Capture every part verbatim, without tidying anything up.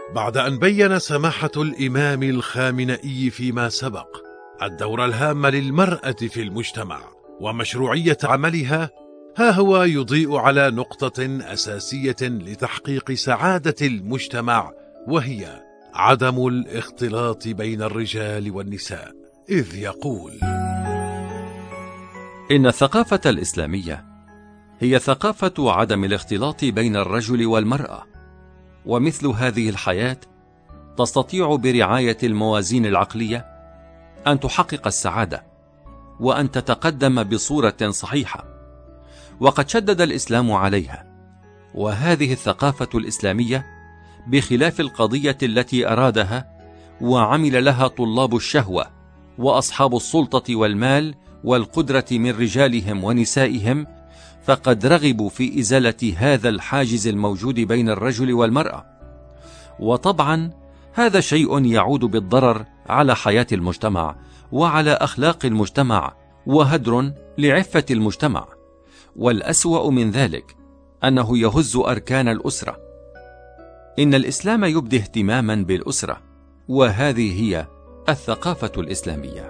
بعد أن بين سماحة الإمام الخامنئي فيما سبق الدور الهام للمرأة في المجتمع ومشروعية عملها، ها هو يضيء على نقطة أساسية لتحقيق سعادة المجتمع، وهي عدم الاختلاط بين الرجال والنساء، إذ يقول: إن الثقافة الإسلامية هي ثقافة عدم الاختلاط بين الرجل والمرأة، ومثل هذه الحياة تستطيع برعاية الموازين العقلية أن تحقق السعادة وأن تتقدم بصورة صحيحة، وقد شدد الإسلام عليها. وهذه الثقافة الإسلامية بخلاف القضية التي أرادها وعمل لها طلاب الشهوة وأصحاب السلطة والمال والقدرة من رجالهم ونسائهم، فقد رغبوا في إزالة هذا الحاجز الموجود بين الرجل والمرأة. وطبعا هذا شيء يعود بالضرر على حياة المجتمع وعلى أخلاق المجتمع، وهدر لعفة المجتمع. والأسوأ من ذلك أنه يهز أركان الأسرة. إن الإسلام يبدي اهتماما بالأسرة، وهذه هي الثقافة الإسلامية.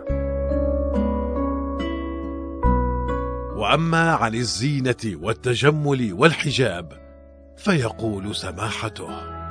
وأما عن الزينة والتجمل والحجاب فيقول سماحته: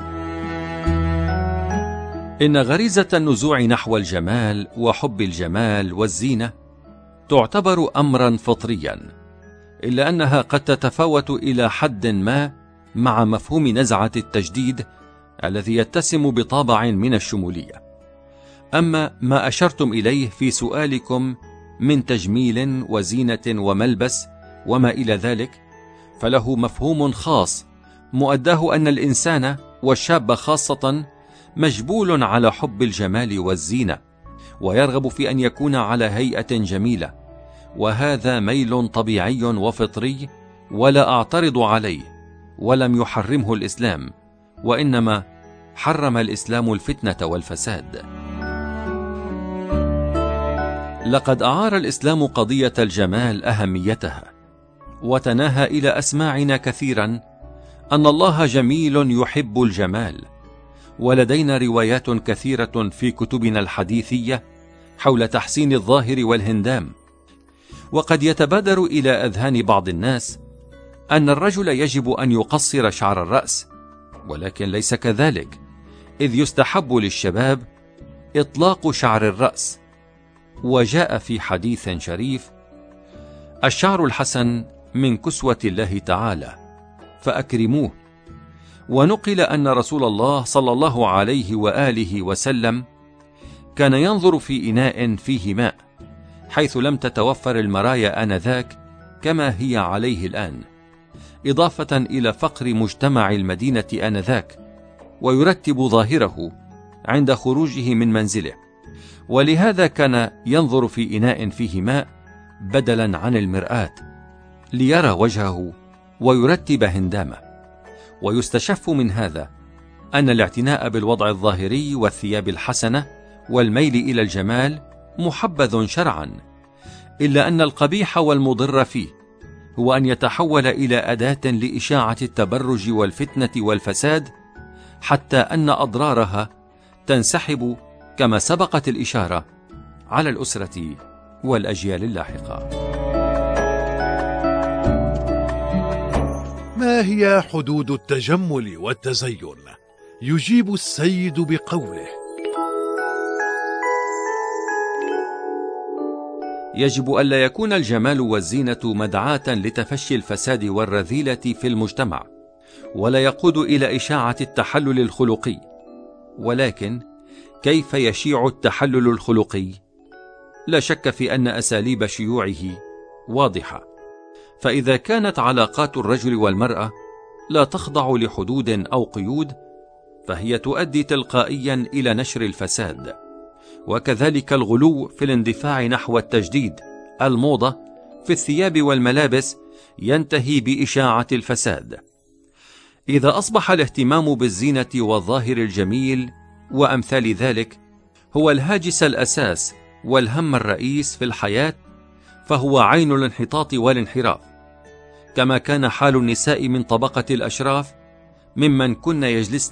إن غريزة النزوع نحو الجمال وحب الجمال والزينة تعتبر أمرا فطريا، إلا أنها قد تتفاوت إلى حد ما مع مفهوم نزعة التجديد الذي يتسم بطابع من الشمولية. أما ما أشرتم إليه في سؤالكم من تجميل وزينة وملبس وما إلى ذلك، فله مفهوم خاص مؤداه أن الإنسان والشاب خاصة مجبول على حب الجمال والزينة، ويرغب في أن يكون على هيئة جميلة، وهذا ميل طبيعي وفطري ولا أعترض عليه، ولم يحرمه الإسلام، وإنما حرم الإسلام الفتنة والفساد. لقد أعار الإسلام قضية الجمال أهميتها، وتناهى إلى أسماعنا كثيرا أن الله جميل يحب الجمال، ولدينا روايات كثيرة في كتبنا الحديثية حول تحسين الظاهر والهندام. وقد يتبادر إلى أذهان بعض الناس أن الرجل يجب أن يقصر شعر الرأس، ولكن ليس كذلك، إذ يستحب للشباب إطلاق شعر الرأس. وجاء في حديث شريف: الشعر الحسن من كسوة الله تعالى فأكرموه. ونقل أن رسول الله صلى الله عليه وآله وسلم كان ينظر في إناء فيه ماء، حيث لم تتوفر المرايا آنذاك كما هي عليه الآن، إضافة إلى فقر مجتمع المدينة آنذاك، ويرتب ظاهره عند خروجه من منزله، ولهذا كان ينظر في إناء فيه ماء بدلا عن المرآة ليرى وجهه ويرتب هندامه. ويستشف من هذا أن الاعتناء بالوضع الظاهري والثياب الحسنة والميل إلى الجمال محبذ شرعا، إلا أن القبيح والمضر فيه هو أن يتحول إلى أداة لإشاعة التبرج والفتنة والفساد، حتى أن أضرارها تنسحب كما سبقت الإشارة على الأسرة والأجيال اللاحقة. ما هي حدود التجمل والتزين؟ يجيب السيد بقوله: يجب ألا يكون الجمال والزينة مدعاة لتفشي الفساد والرذيلة في المجتمع، ولا يقود إلى إشاعة التحلل الخلقي. ولكن كيف يشيع التحلل الخلقي؟ لا شك في أن أساليب شيوعه واضحة، فإذا كانت علاقات الرجل والمرأة لا تخضع لحدود أو قيود، فهي تؤدي تلقائيا إلى نشر الفساد. وكذلك الغلو في الاندفاع نحو التجديد، الموضة في الثياب والملابس، ينتهي بإشاعة الفساد. إذا أصبح الاهتمام بالزينة والظاهر الجميل وأمثال ذلك هو الهاجس الأساس والهم الرئيس في الحياة، فهو عين الانحطاط والانحراف، كما كان حال النساء من طبقة الأشراف ممن كن يجلسن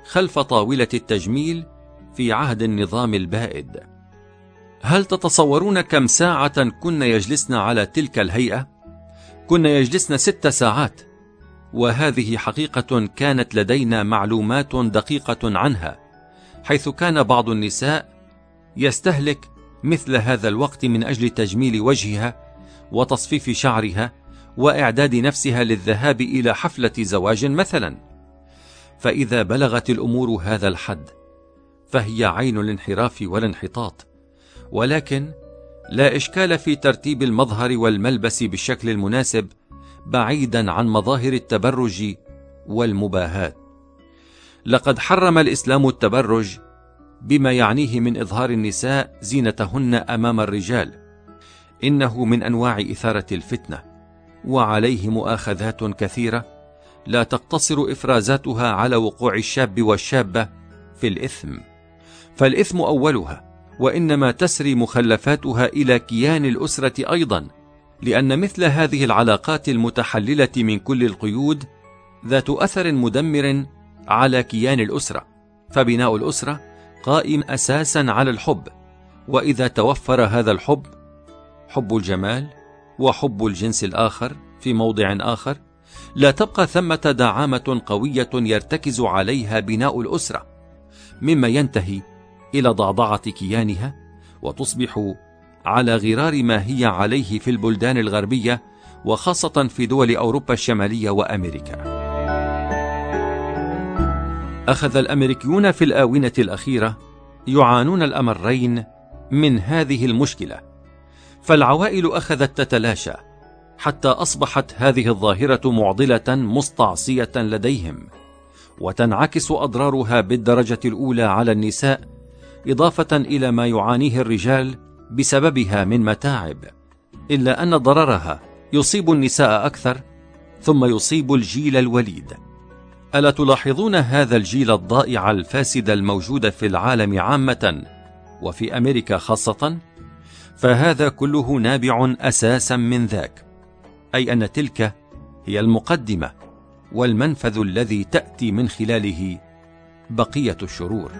خلف طاولة التجميل في عهد النظام البائد. هل تتصورون كم ساعة كنا يجلسن على تلك الهيئة؟ كنا يجلسن ست ساعات، وهذه حقيقة كانت لدينا معلومات دقيقة عنها، حيث كان بعض النساء يستهلك مثل هذا الوقت من أجل تجميل وجهها وتصفيف شعرها وإعداد نفسها للذهاب إلى حفلة زواج مثلا. فإذا بلغت الأمور هذا الحد فهي عين الانحراف والانحطاط، ولكن لا إشكال في ترتيب المظهر والملبس بالشكل المناسب بعيدا عن مظاهر التبرج والمباهاة. لقد حرم الإسلام التبرج بما يعنيه من إظهار النساء زينتهن أمام الرجال، إنه من أنواع إثارة الفتنة، وعليه مؤاخذات كثيرة لا تقتصر إفرازاتها على وقوع الشاب والشابة في الإثم، فالإثم أولها، وإنما تسري مخلفاتها إلى كيان الأسرة أيضا، لأن مثل هذه العلاقات المتحللة من كل القيود ذات أثر مدمر على كيان الأسرة، فبناء الأسرة قائم أساسا على الحب، وإذا توفر هذا الحب، حب الجمال وحب الجنس الآخر في موضع آخر، لا تبقى ثمة دعامة قوية يرتكز عليها بناء الأسرة، مما ينتهي إلى ضعضعة كيانها، وتصبح على غرار ما هي عليه في البلدان الغربية، وخاصة في دول أوروبا الشمالية وأمريكا. أخذ الأمريكيون في الآونة الأخيرة يعانون الأمرين من هذه المشكلة، فالعوائل أخذت تتلاشى حتى أصبحت هذه الظاهرة معضلة مستعصية لديهم، وتنعكس أضرارها بالدرجة الأولى على النساء، إضافة إلى ما يعانيه الرجال بسببها من متاعب، إلا أن ضررها يصيب النساء أكثر، ثم يصيب الجيل الوليد. ألا تلاحظون هذا الجيل الضائع الفاسد الموجود في العالم عامة وفي أمريكا خاصة؟ فهذا كله نابع أساسا من ذاك، أي أن تلك هي المقدمة والمنفذ الذي تأتي من خلاله بقية الشرور.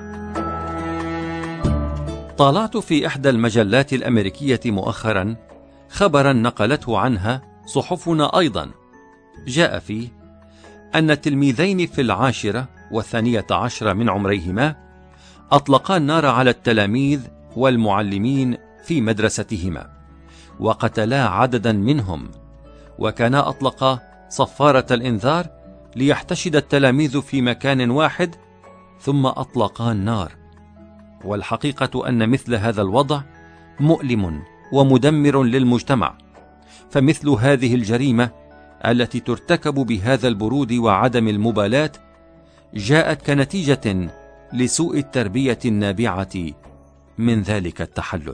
طالعت في إحدى المجلات الأمريكية مؤخرا خبرا نقلته عنها صحفنا أيضا، جاء فيه أن تلميذين في العاشرة والثانية عشر من عمريهما أطلقا النار على التلاميذ والمعلمين في مدرستهما، وقتلا عددا منهم، وكانا أطلقا صفارة الإنذار ليحتشد التلاميذ في مكان واحد، ثم أطلقا النار. والحقيقة أن مثل هذا الوضع مؤلم ومدمر للمجتمع، فمثل هذه الجريمة التي ترتكب بهذا البرود وعدم المبالاة جاءت كنتيجة لسوء التربية النابعة من ذلك التحلل.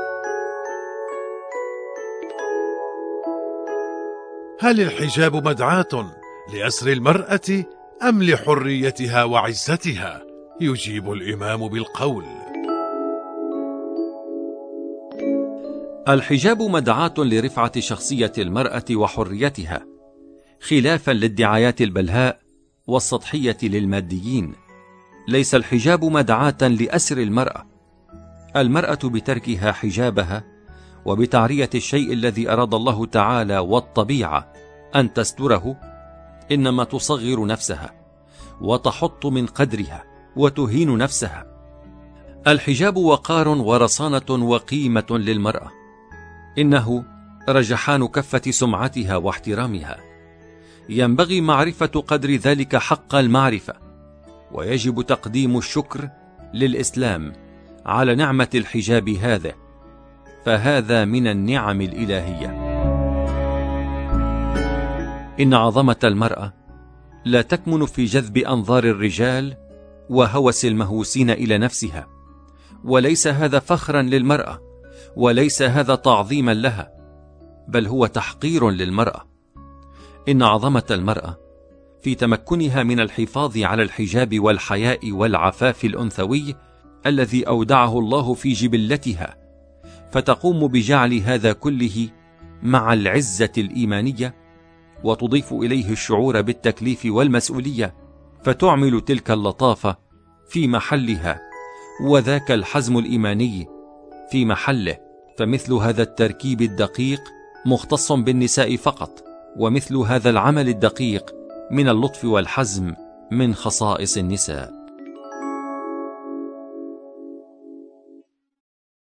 هل الحجاب مدعاة لأسر المرأة أم لحريتها وعزتها؟ يجيب الإمام بالقول: الحجاب مدعاة لرفعة شخصية المرأة وحريتها، خلافا للدعايات البلهاء والسطحية للماديين. ليس الحجاب مدعاة لأسر المرأة. المرأة بتركها حجابها وبتعرية الشيء الذي أراد الله تعالى والطبيعة أن تستره، إنما تصغر نفسها وتحط من قدرها وتهين نفسها. الحجاب وقار ورصانة وقيمة للمرأة، إنه رجحان كفة سمعتها واحترامها. ينبغي معرفة قدر ذلك حق المعرفة، ويجب تقديم الشكر للإسلام على نعمة الحجاب هذا، فهذا من النعم الإلهية. إن عظمة المرأة لا تكمن في جذب أنظار الرجال وهوس المهوسين إلى نفسها، وليس هذا فخرا للمرأة، وليس هذا تعظيما لها، بل هو تحقير للمرأة. إن عظمة المرأة في تمكنها من الحفاظ على الحجاب والحياء والعفاف الأنثوي الذي أودعه الله في جبلتها، فتقوم بجعل هذا كله مع العزة الإيمانية، وتضيف إليه الشعور بالتكليف والمسؤولية، فتعمل تلك اللطافة في محلها، وذاك الحزم الإيماني في محله، فمثل هذا التركيب الدقيق مختص بالنساء فقط، ومثل هذا العمل الدقيق من اللطف والحزم من خصائص النساء.